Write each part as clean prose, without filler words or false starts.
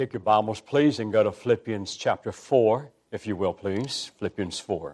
Take your Bibles, please, and go to Philippians chapter 4, if you will, please. Philippians 4.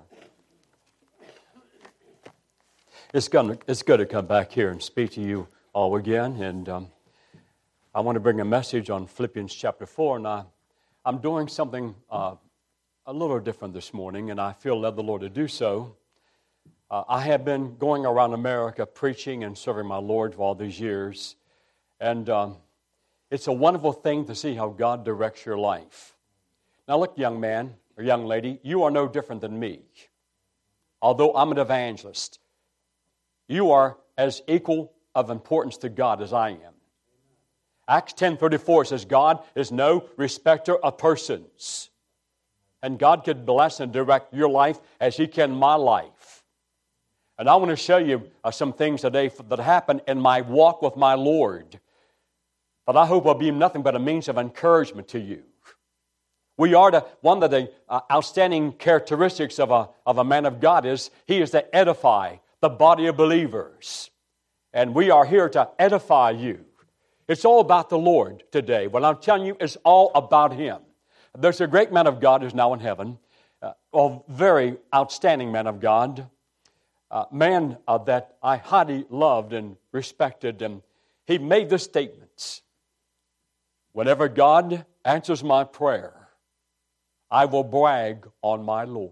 It's good to come back here and speak to you all again. And I want to bring a message on Philippians chapter 4. And I'm doing something a little different this morning, and I feel led the Lord to do so. I have been going around America preaching and serving my Lord for all these years. And it's a wonderful thing to see how God directs your life. Now look, young man or young lady, you are no different than me. Although I'm an evangelist, you are as equal of importance to God as I am. Acts 10:34 says God is no respecter of persons. And God could bless and direct your life as He can my life. And I want to show you some things today that happened in my walk with my Lord. But I hope will be nothing but a means of encouragement to you. One of the outstanding characteristics of a man of God is he is to edify the body of believers. And we are here to edify you. It's all about the Lord today. What I'm telling you is all about Him. There's a great man of God who's now in heaven, a very outstanding man of God, man that I highly loved and respected. And he made the statements. Whenever God answers my prayer, I will brag on my Lord.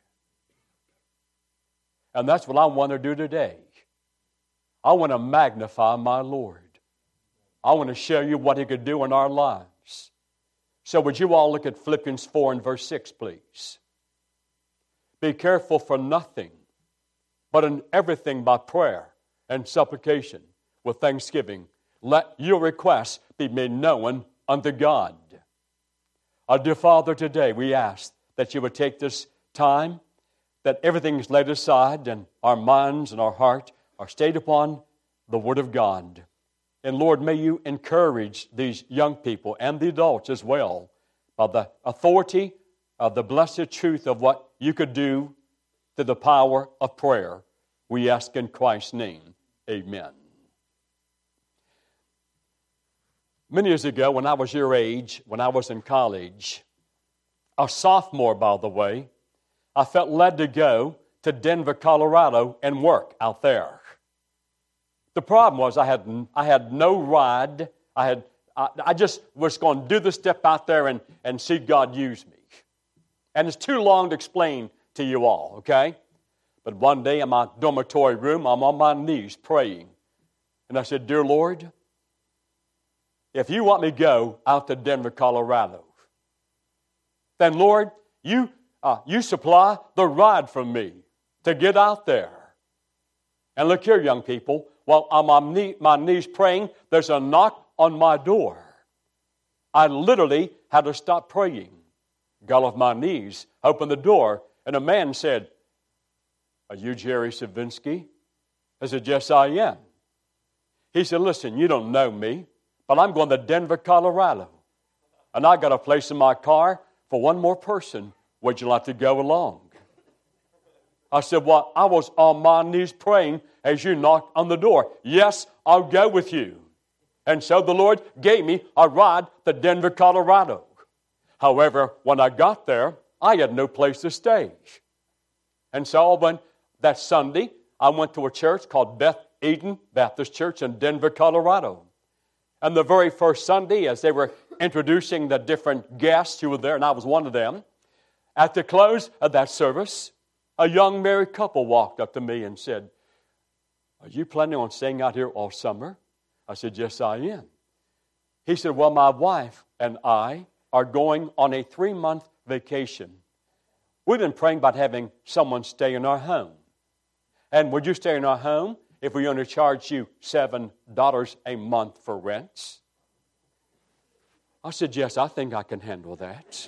And that's what I want to do today. I want to magnify my Lord. I want to show you what He could do in our lives. So would you all look at Philippians 4 and verse 6, please? Be careful for nothing, but in everything by prayer and supplication with thanksgiving. Let your requests be made known unto God. Our dear Father, today we ask that you would take this time, that everything is laid aside and our minds and our heart are stayed upon the Word of God. And Lord, may you encourage these young people and the adults as well by the authority of the blessed truth of what you could do through the power of prayer. We ask in Christ's name. Amen. Many years ago, when I was your age, when I was in college, a sophomore, by the way, I felt led to go to Denver, Colorado, and work out there. The problem was I had no ride. I just was going to do the step out there and see God use me. And it's too long to explain to you all, okay? But one day in my dormitory room, I'm on my knees praying. And I said, Dear Lord, if you want me to go out to Denver, Colorado, then Lord, you supply the ride for me to get out there. And look here, young people, while I'm on my knees praying, there's a knock on my door. I literally had to stop praying. Got off my knees, opened the door, and a man said, Are you Jerry Savinsky? I said, Yes, I am. He said, Listen, you don't know me, but I'm going to Denver, Colorado. And I got a place in my car for one more person. Would you like to go along? I said, Well, I was on my knees praying as you knocked on the door. Yes, I'll go with you. And so the Lord gave me a ride to Denver, Colorado. However, when I got there, I had no place to stay. And so that Sunday, I went to a church called Beth Eden Baptist Church in Denver, Colorado. And the very first Sunday, as they were introducing the different guests who were there, and I was one of them, at the close of that service, a young married couple walked up to me and said, Are you planning on staying out here all summer? I said, Yes, I am. He said, Well, my wife and I are going on a 3-month vacation. We've been praying about having someone stay in our home. And would you stay in our home if we only charge you $7 a month for rents? I said, Yes, I think I can handle that.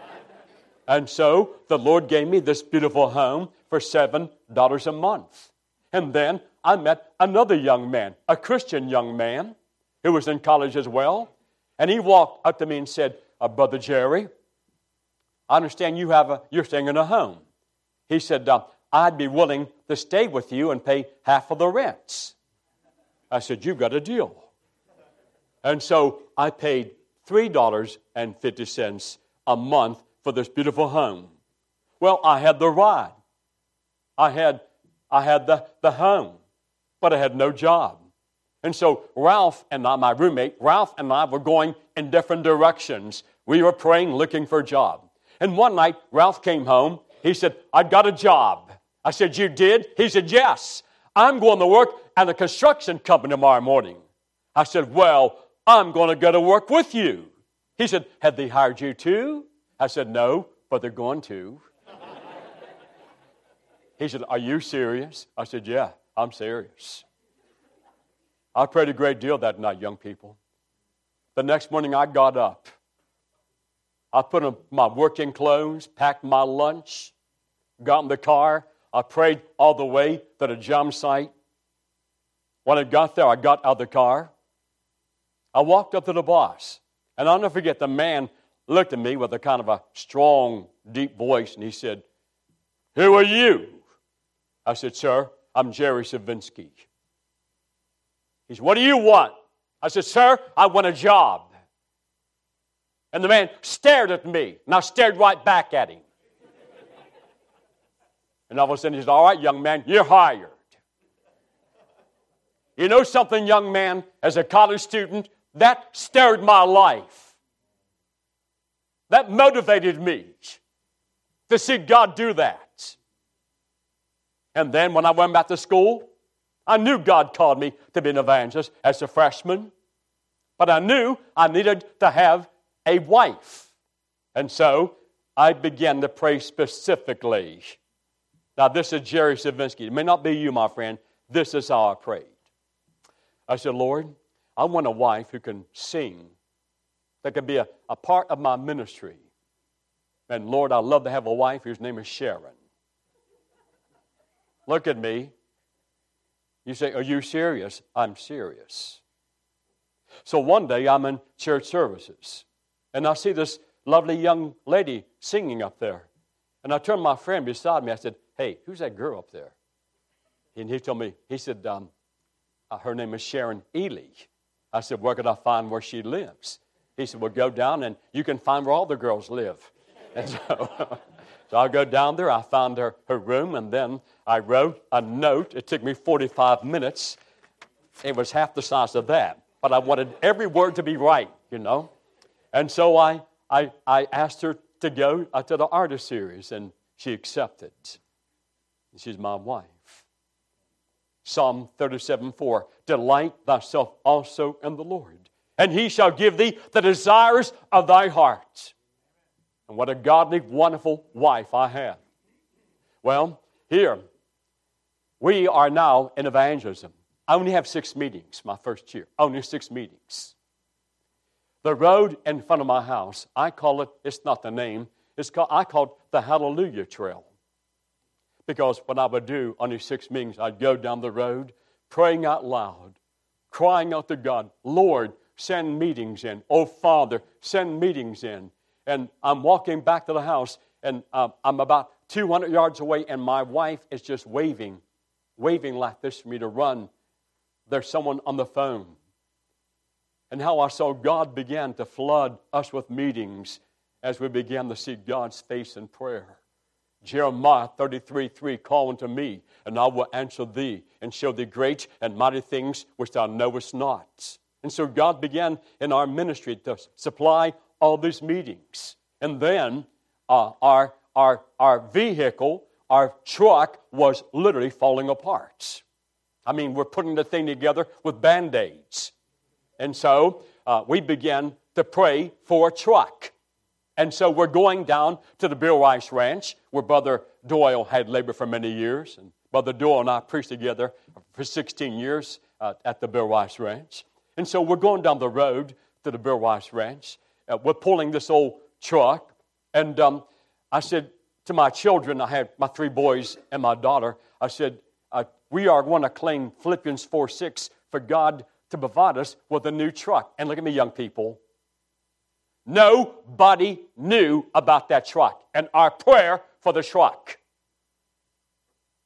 And so the Lord gave me this beautiful home for $7 a month. And then I met another young man, a Christian young man, who was in college as well. And he walked up to me and said, Brother Jerry, I understand you're staying in a home. He said, I'd be willing to stay with you and pay half of the rents. I said, You've got a deal. And so I paid $3.50 a month for this beautiful home. Well, I had the ride. I had the home, but I had no job. And so Ralph and I, my roommate, Ralph and I were going in different directions. We were praying, looking for a job. And one night, Ralph came home. He said, I got a job. I said, you did? He said, yes. I'm going to work at a construction company tomorrow morning. I said, well, I'm going to go to work with you. He said, have they hired you too? I said, no, but they're going to. He said, are you serious? I said, yeah, I'm serious. I prayed a great deal that night, young people. The next morning I got up. I put on my working clothes, packed my lunch, got in the car. I prayed all the way to the job site. When I got there, I got out of the car. I walked up to the boss. And I'll never forget, the man looked at me with a kind of a strong, deep voice, and he said, who are you? I said, sir, I'm Jerry Savinsky. He said, what do you want? I said, sir, I want a job. And the man stared at me, and I stared right back at him. And all of a sudden he said, all right, young man, you're hired. You know something, young man, as a college student, that stirred my life. That motivated me to see God do that. And then when I went back to school, I knew God called me to be an evangelist as a freshman. But I knew I needed to have a wife. And so I began to pray specifically. Now this is Jerry Savinsky. It may not be you, my friend. This is how I prayed. I said, Lord, I want a wife who can sing, that can be a part of my ministry. And Lord, I'd love to have a wife whose name is Sharon. Look at me. You say, are you serious? I'm serious. So one day I'm in church services, and I see this lovely young lady singing up there. And I turned to my friend beside me. I said, hey, who's that girl up there? And he told me, he said, her name is Sharon Ely. I said, where can I find where she lives? He said, well, go down and you can find where all the girls live. And so I go down there. I found her room, and then I wrote a note. It took me 45 minutes. It was half the size of that. But I wanted every word to be right, you know. And so I asked her to go to the artist series, and she accepted. And she's my wife. Psalm 37:4, delight thyself also in the Lord, and he shall give thee the desires of thy heart. And what a godly, wonderful wife I have. Well, here, we are now in evangelism. I only have 6 meetings my first year. Only 6 meetings. The road in front of my house, I call it, it's not the name, I call it the Hallelujah Trail. Because what I would do on these 6 meetings, I'd go down the road, praying out loud, crying out to God, Lord, send meetings in. Oh, Father, send meetings in. And I'm walking back to the house, and I'm about 200 yards away, and my wife is just waving like this for me to run. There's someone on the phone. And how I saw God began to flood us with meetings as we began to see God's face in prayer. Jeremiah 33:3, call unto me, and I will answer thee, and show thee great and mighty things which thou knowest not. And so God began in our ministry to supply all these meetings. And then our vehicle, our truck, was literally falling apart. I mean, we're putting the thing together with Band-Aids. And so we began to pray for a truck. And so we're going down to the Bill Rice Ranch, where Brother Doyle had labored for many years. And Brother Doyle and I preached together for 16 years at the Bill Rice Ranch. And so we're going down the road to the Bill Rice Ranch. We're pulling this old truck. And I said to my children, I had my 3 boys and my daughter, I said, we are going to claim Philippians 4:6 for God to provide us with a new truck. And look at me, young people. Nobody knew about that truck and our prayer for the truck.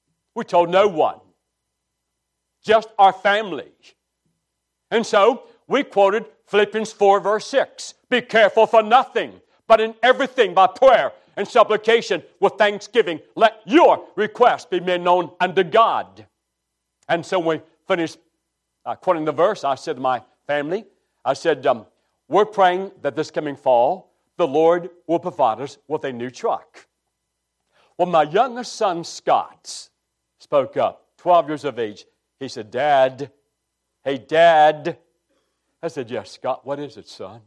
We told no one, just our family. And so we quoted Philippians 4, verse 6. Be careful for nothing, but in everything by prayer and supplication with thanksgiving, let your requests be made known unto God. And so when we finished quoting the verse, I said to my family, I said, we're praying that this coming fall, the Lord will provide us with a new truck. Well, my youngest son, Scott, spoke up, 12 years of age. He said, Dad, hey, Dad. I said, yes, Scott, what is it, son?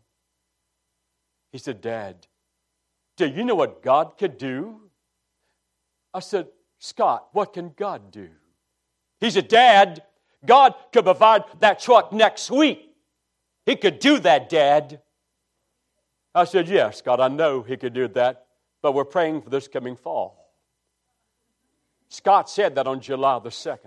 He said, Dad, do you know what God could do? I said, Scott, what can God do? He said, Dad, God could provide that truck next week. He could do that, Dad. I said, yes, God, I know He could do that, but we're praying for this coming fall. Scott said that on July the 2nd.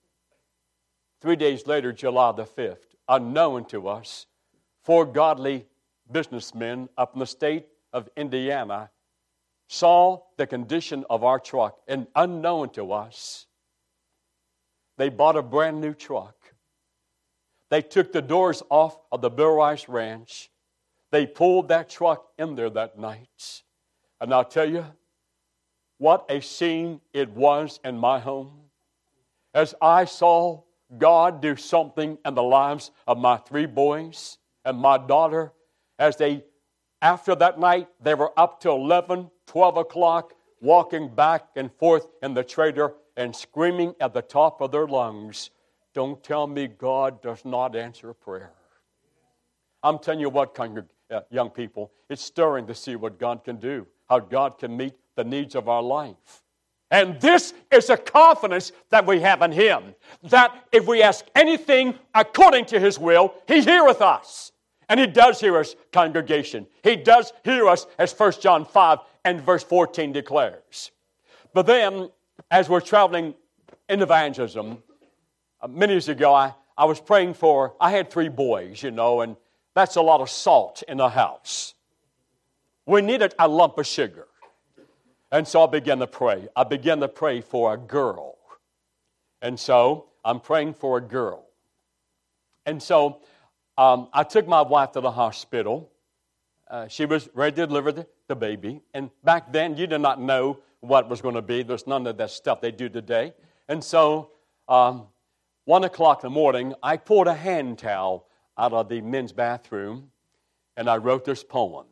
3 days later, July the 5th, unknown to us, 4 godly businessmen up in the state of Indiana saw the condition of our truck, and unknown to us, they bought a brand new truck. They took the doors off of the Bill Rice Ranch. They pulled that truck in there that night. And I'll tell you, what a scene it was in my home as I saw God do something in the lives of my 3 boys and my daughter as they, after that night, they were up till 11, 12 o'clock, walking back and forth in the trailer and screaming at the top of their lungs, don't tell me God does not answer prayer. I'm telling you what, young people, it's stirring to see what God can do, how God can meet the needs of our life. And this is a confidence that we have in Him, that if we ask anything according to His will, He heareth us. And He does hear us, congregation. He does hear us, as 1 John 5 and verse 14 declares. But then, as we're traveling in evangelism, many years ago, I was praying for, I had 3 boys, and that's a lot of salt in the house. We needed a lump of sugar. And so I began to pray. I began to pray for a girl. And so I'm praying for a girl. And so I took my wife to the hospital. She was ready to deliver the baby. And back then, you did not know what was going to be. There's none of that stuff they do today. And so 1 o'clock in the morning, I pulled a hand towel out of the men's bathroom, and I wrote this poem.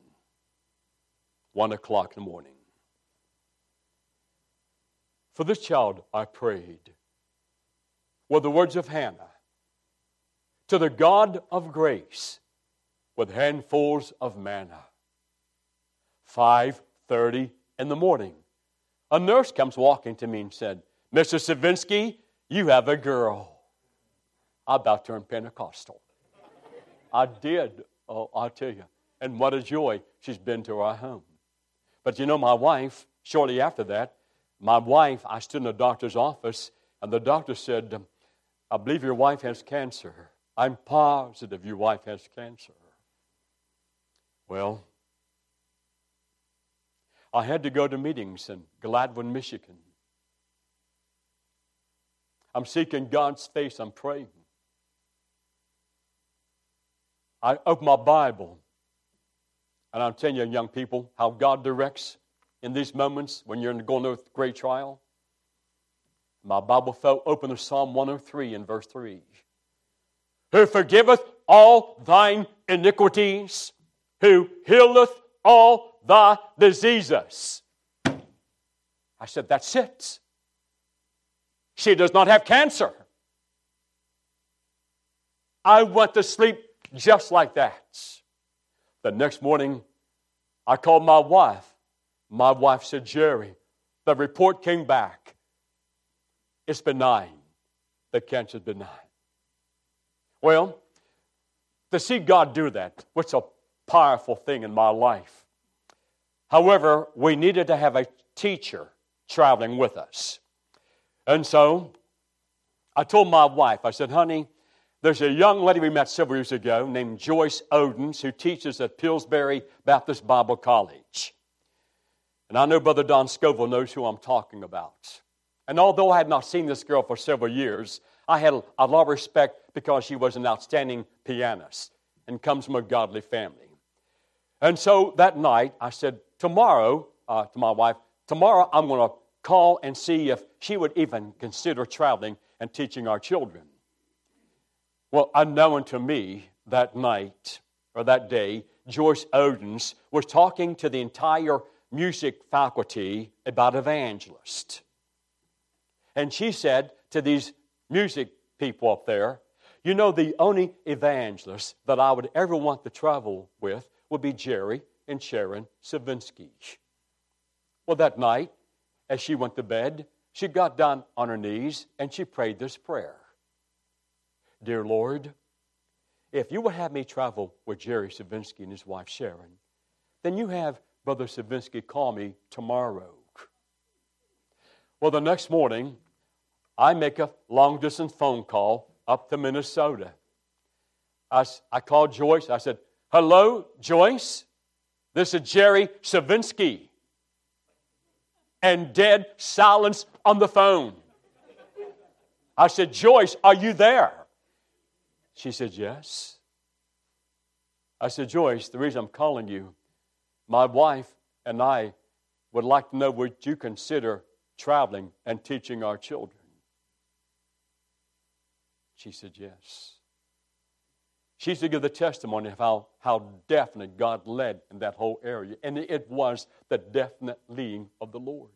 1 o'clock in the morning. For this child I prayed, with the words of Hannah, to the God of grace, with handfuls of manna. 5:30 in the morning, a nurse comes walking to me and said, Mr. Savinsky, you have a girl. I about turned Pentecostal. I did, I'll tell you. And what a joy she's been to our home. But my wife, shortly after that, I stood in the doctor's office, and the doctor said, I believe your wife has cancer. I'm positive your wife has cancer. Well, I had to go to meetings in Gladwin, Michigan. I'm seeking God's face. I'm praying. I open my Bible, and I'm telling you, young people, how God directs in these moments when you're going through a great trial. My Bible fell open to Psalm 103 in verse 3. Who forgiveth all thine iniquities, who healeth all thy diseases. I said, that's it. She does not have cancer. I went to sleep just like that. The next morning, I called my wife. My wife said, Jerry, the report came back. It's benign. The cancer's benign. Well, to see God do that, what's a powerful thing in my life. However, we needed to have a teacher traveling with us. And so, I told my wife, I said, honey, there's a young lady we met several years ago named Joyce Odens who teaches at Pillsbury Baptist Bible College. And I know Brother Don Scoville knows who I'm talking about. And although I had not seen this girl for several years, I had a lot of respect because she was an outstanding pianist and comes from a godly family. And so that night, I said, tomorrow, to my wife, tomorrow I'm going to call and see if she would even consider traveling and teaching our children. Well, unknown to me that night, or that day, Joyce Odens was talking to the entire music faculty about evangelist. And she said to these music people up there, you know, the only evangelist that I would ever want to travel with would be Jerry and Sharon Savinsky. Well, that night, as she went to bed, she got down on her knees and she prayed this prayer. Dear Lord, if you would have me travel with Jerry Savinsky and his wife Sharon, then you have Brother Savinsky call me tomorrow. Well, the next morning, I make a long-distance phone call up to Minnesota. I called Joyce. I said, hello, Joyce. This is Jerry Savinsky. And dead silence on the phone. I said, Joyce, are you there? She said, yes. I said, Joyce, the reason I'm calling you, my wife and I would like to know, would you consider traveling and teaching our children? She said, yes. She used to give the testimony of how definite God led in that whole area. And it was the definite leading of the Lord.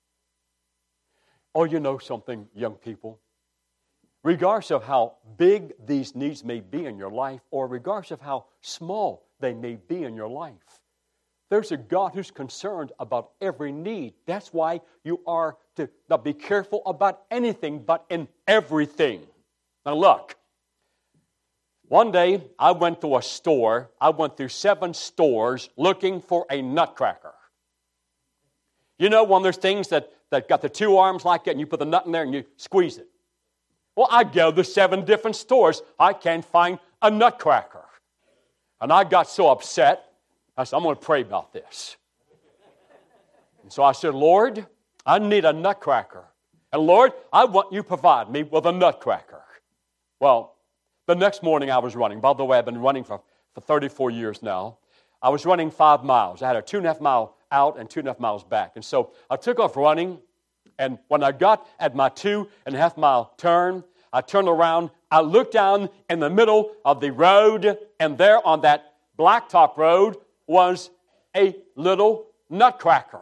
Oh, you know something, young people? Regardless of how big these needs may be in your life, or regardless of how small they may be in your life, there's a God who's concerned about every need. That's why you are to not be careful about anything, but in everything. Now look, one day I went to a store. I went through 7 stores looking for a nutcracker. You know, one of those things that got the 2 arms like that, and you put the nut in there and you squeeze it. Well, I go to 7 different stores. I can't find a nutcracker. And I got so upset, I said, I'm going to pray about this. And so I said, Lord, I need a nutcracker. And Lord, I want you to provide me with a nutcracker. Well, the next morning I was running. By the way, I've been running for 34 years now. I was running 5 miles. I had a 2.5 mile out and 2.5 miles back. And so I took off running. And when I got at my 2.5 mile turn, I turned around. I looked down in the middle of the road. And there on that blacktop road was a little nutcracker.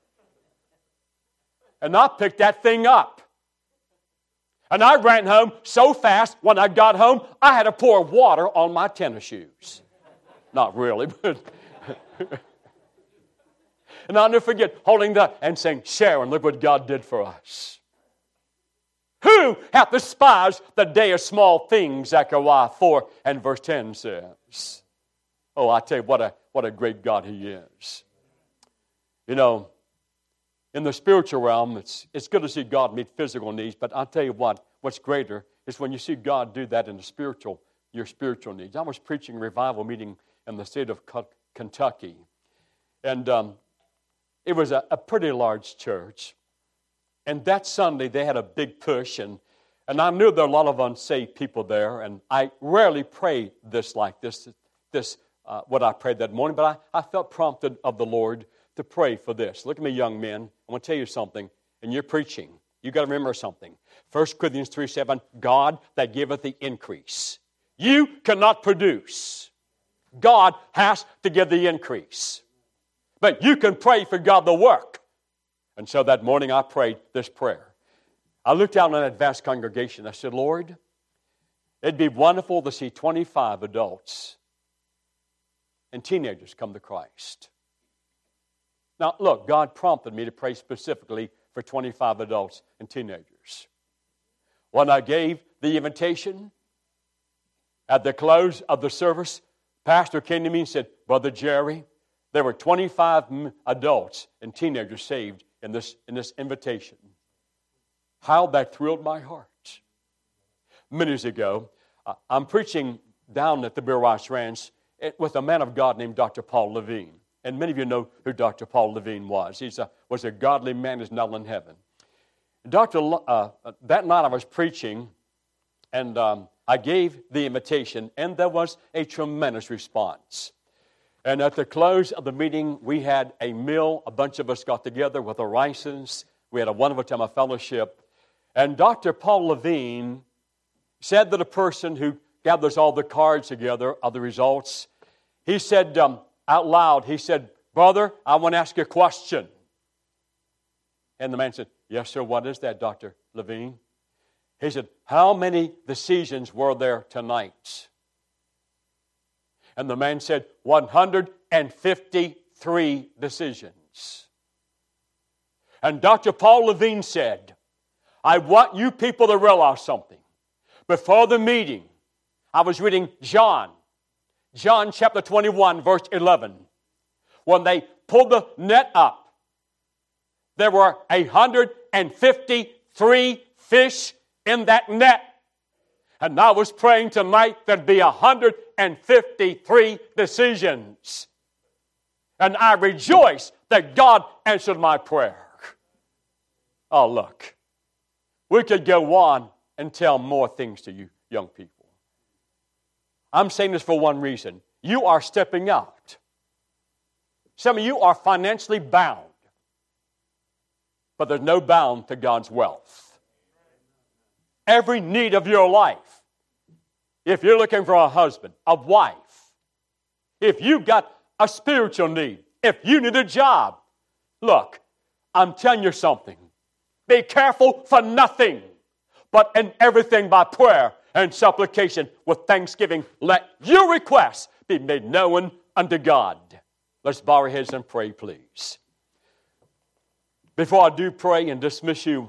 And I picked that thing up. And I ran home so fast, when I got home, I had to pour water on my tennis shoes. Not really, but... And I'll never forget holding that and saying, Sharon, look what God did for us. Who hath despised the day of small things, Zechariah 4 and verse 10 says. Oh, I tell you, what a great God He is. You know, in the spiritual realm, it's good to see God meet physical needs, but I'll tell you what's greater is when you see God do that in your spiritual needs. I was preaching a revival meeting in the state of Kentucky, and it was a pretty large church. And that Sunday, they had a big push, and I knew there were a lot of unsaved people there, and I rarely pray what I prayed that morning, but I felt prompted of the Lord to pray for this. Look at me, young men. I want to tell you something. And you're preaching. You've got to remember something. 1 Corinthians 3:7, God that giveth the increase. You cannot produce. God has to give the increase. But you can pray for God to work. And so that morning I prayed this prayer. I looked out on that vast congregation. I said, Lord, it'd be wonderful to see 25 adults and teenagers come to Christ. Now, look, God prompted me to pray specifically for 25 adults and teenagers. When I gave the invitation, at the close of the service, Pastor came to me and said, Brother Jerry, there were 25 adults and teenagers saved in this invitation. How that thrilled my heart. Many years ago, I'm preaching down at the Beer Rice Ranch with a man of God named Dr. Paul Levine. And many of you know who Dr. Paul Levine was. He was a godly man who's now in heaven. That night I was preaching, And I gave the invitation, and there was a tremendous response. And at the close of the meeting, we had a meal. A bunch of us got together with the Rices. We had a wonderful time of fellowship. And Dr. Paul Levine said to the person who gathers all the cards together of the results, he said out loud, he said, "Brother, I want to ask you a question." And the man said, "Yes, sir, what is that, Dr. Levine?" He said, "How many decisions were there tonight?" And the man said, 153 decisions. And Dr. Paul Levine said, "I want you people to realize something. Before the meeting, I was reading John chapter 21, verse 11. When they pulled the net up, there were 153 fish in that net. And I was praying tonight there'd be 153 decisions. And I rejoice that God answered my prayer." Oh, look. We could go on and tell more things to you, young people. I'm saying this for one reason. You are stepping out. Some of you are financially bound. But there's no bound to God's wealth. Every need of your life. If you're looking for a husband, a wife, if you've got a spiritual need, if you need a job, look, I'm telling you something. Be careful for nothing, but in everything by prayer and supplication with thanksgiving, let your requests be made known unto God. Let's bow our heads and pray, please. Before I do pray and dismiss you,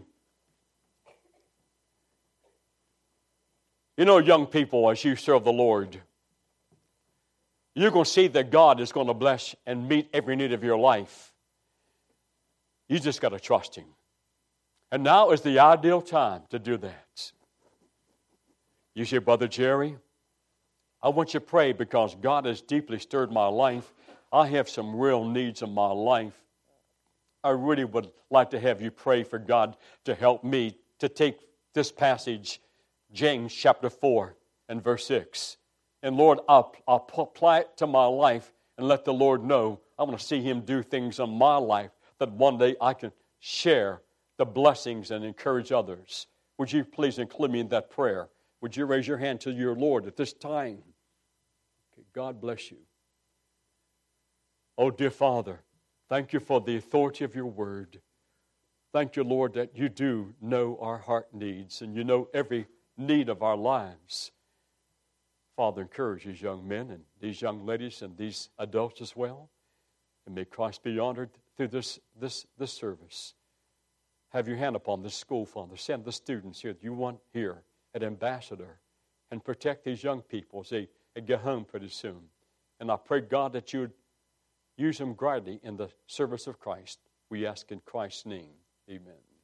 you know, young people, as you serve the Lord, you're going to see that God is going to bless and meet every need of your life. You just got to trust Him. And now is the ideal time to do that. You say, "Brother Jerry, I want you to pray because God has deeply stirred my life. I have some real needs in my life. I really would like to have you pray for God to help me to take this passage, James chapter 4 and verse 6. And Lord, I'll apply it to my life and let the Lord know I want to see Him do things in my life that one day I can share the blessings and encourage others." Would you please include me in that prayer? Would you raise your hand to your Lord at this time? Okay, God bless you. Oh, dear Father, thank you for the authority of your word. Thank you, Lord, that you do know our heart needs and you know every need of our lives. Father, encourage these young men and these young ladies and these adults as well. And may Christ be honored through this service. Have your hand upon this school, Father. Send the students here that you want here at Ambassador and protect these young people as they get home pretty soon. And I pray, God, that you would use them greatly in the service of Christ. We ask in Christ's name. Amen.